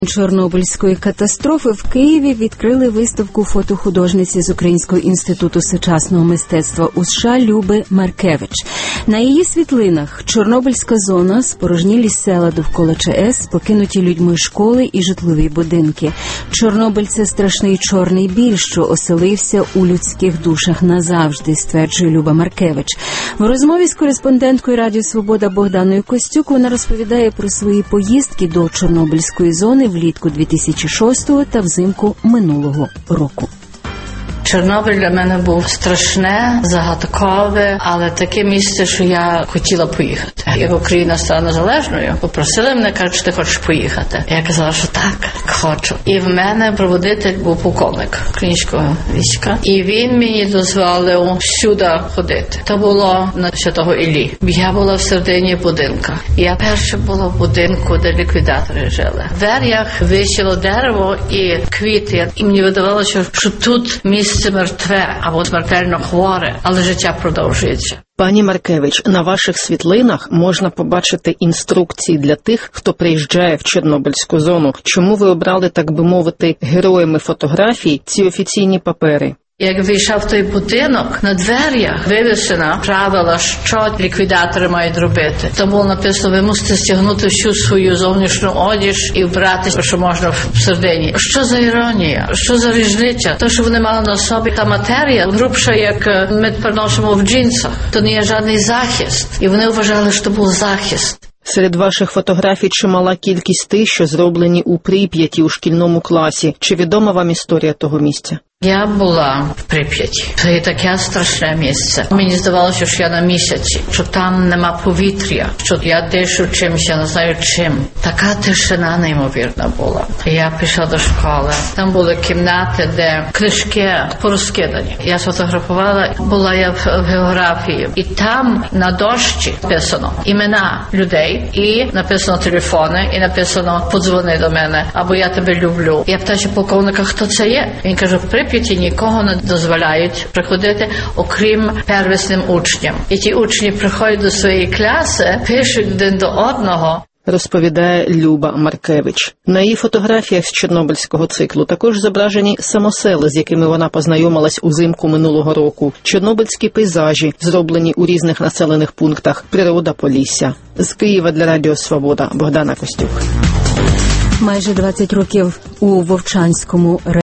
Чорнобильської катастрофи в Києві відкрили виставку фотохудожниці з Українського інституту сучасного мистецтва у США Люби Маркевич. На її світлинах Чорнобильська зона, спорожнілі села довкола ЧАЕС, покинуті людьми школи і житлові будинки. Чорнобиль – це страшний чорний біль, що оселився у людських душах назавжди, стверджує Люба Маркевич. В розмові з кореспонденткою Радіо Свобода Богданою Костюк вона розповідає про свої поїздки до Чорнобильської зони влітку 2006-го та взимку минулого року. Чорнобиль для мене був страшне, загадкове, але таке місце, що я хотіла поїхати. Як Україна стала незалежною, попросили мене, кажуть, що ти хочеш поїхати. Я казала, що так, хочу. І в мене проводитель був полковник українського війська. І він мені дозволив всюди ходити. То було на Святого Іллі. Я була всередині будинка. Я перша була в будинку, де ліквідатори жили. В дверях висіло дерево і квіти. І мені видавалося, що тут місце мертве або смертельно хворе, але життя продовжується. Пані Маркевич, на ваших світлинах можна побачити інструкції для тих, хто приїжджає в Чорнобильську зону. Чому ви обрали, так би мовити, героями фотографій ці офіційні папери? Як вийшов в той будинок, на дверях вивішено правила, що ліквідатори мають робити. Там було написано, ви мусите стягнути всю свою зовнішню одіж і вбрати, що можна всередині. Що за іронія? Що за різниця? То, що вони мали на собі, та матерія грубша, як ми переносимо в джинсах. То не є жодний захист. І вони вважали, що був захист. Серед ваших фотографій чимала кількість тих, що зроблені у Прип'яті у шкільному класі. Чи відома вам історія того місця? Я була в Прип'яті. Це є таке страшне місце. Мені здавалося, що я на місяці, що там нема повітря, що я дишу чимось, я не знаю чим. Така тишина неймовірна була. Я пішла до школи. Там були кімнати, де книжки порозкидані. Я сфотографувала, була я в географії. І там на дошці написано імена людей, і написано телефони, і написано подзвони до мене, або я тебе люблю. Я питаю полковника, хто це є? Він каже, в Прип'яті нікого не дозволяють приходити, окрім первісним учням. І ті учні приходять до своєї класи, пишуть один до одного. Розповідає Люба Маркевич. На її фотографіях з Чорнобильського циклу також зображені самосели, з якими вона познайомилась узимку минулого року. Чорнобильські пейзажі, зроблені у різних населених пунктах, природа Полісся. З Києва для Радіо Свобода Богдана Костюк. Майже 20 років у Вовчанському